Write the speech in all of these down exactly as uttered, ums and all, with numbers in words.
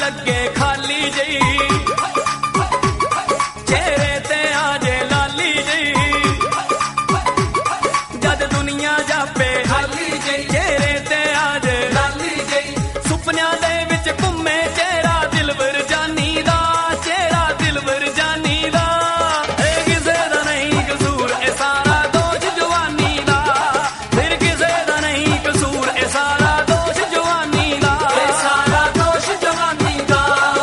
लगे खाली जई चेहरे ते आजे लाली जई जद दुनिया जापे खाली जई चेहरे ते आजे लाली जई सुपनिया दे विच घुमे चेहरा दिलबर जानी दा चेहरा दिलबर जानी दा ए किसे दा नहीं कसूर ए सारा दोष जवानी दा फिर किसे दा नहीं कसूर ए सारा दोष जवानी दा ए सारा दोष जवानी दा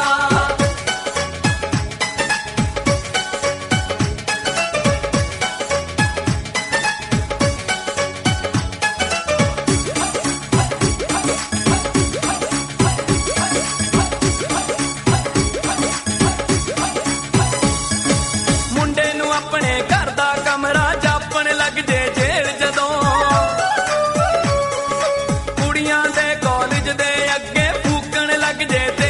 ਮੁੰਡੇ ਨੂੰ ਆਪਣੇ ਘਰ ਦਾ ਕਮਰਾ ਜਾਪਣ ਲੱਗ ਜੇ ਜੇਲ੍ਹ ਜਦੋਂ ਕੁੜੀਆਂ ਦੇ ਕਾਲਜ ਦੇ ਅੱਗੇ ਫੂਕਣ ਲੱਗ ਜੇ